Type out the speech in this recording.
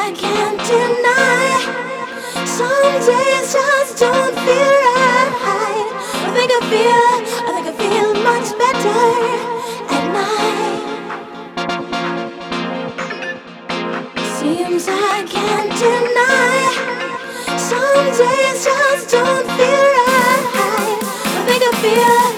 I can't deny. Some days just don't feel right. I think I feel much better at night. Seems I can't deny. Some days just don't feel right. I think I feel